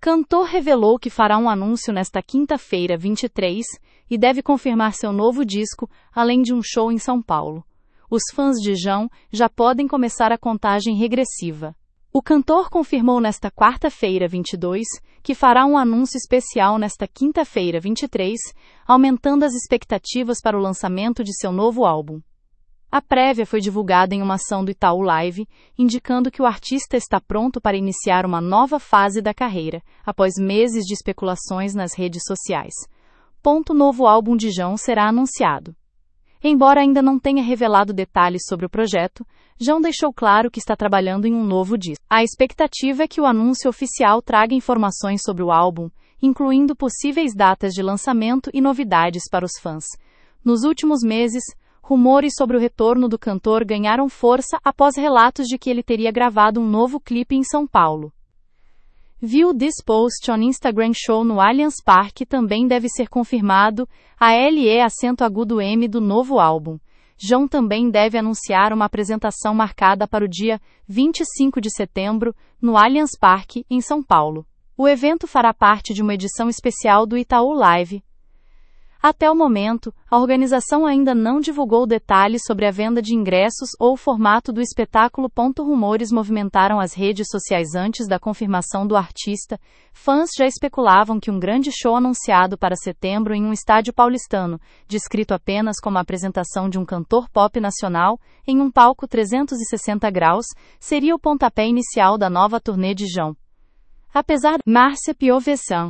Cantor revelou que fará um anúncio nesta quinta-feira, 23, e deve confirmar seu novo disco, além de um show em São Paulo. Os fãs de João já podem começar a contagem regressiva. O cantor confirmou nesta quarta-feira, 22, que fará um anúncio especial nesta quinta-feira, 23, aumentando as expectativas para o lançamento de seu novo álbum. A prévia foi divulgada em uma ação do Itaú Live, indicando que o artista está pronto para iniciar uma nova fase da carreira, após meses de especulações nas redes sociais. O novo álbum de João será anunciado. Embora ainda não tenha revelado detalhes sobre o projeto, João deixou claro que está trabalhando em um novo disco. A expectativa é que o anúncio oficial traga informações sobre o álbum, incluindo possíveis datas de lançamento e novidades para os fãs. Nos últimos meses, rumores sobre o retorno do cantor ganharam força após relatos de que ele teria gravado um novo clipe em São Paulo. View this post on Instagram. Show no Allianz Parque também deve ser confirmado, a LE_M do novo álbum. João também deve anunciar uma apresentação marcada para o dia 25 de setembro, no Allianz Parque, em São Paulo. O evento fará parte de uma edição especial do Itaú Live. Até o momento, a organização ainda não divulgou detalhes sobre a venda de ingressos ou o formato do espetáculo. Rumores movimentaram as redes sociais antes da confirmação do artista. Fãs já especulavam que um grande show anunciado para setembro em um estádio paulistano, descrito apenas como a apresentação de um cantor pop nacional, em um palco 360 graus, seria o pontapé inicial da nova turnê de João. Apesar de Márcia Piovesan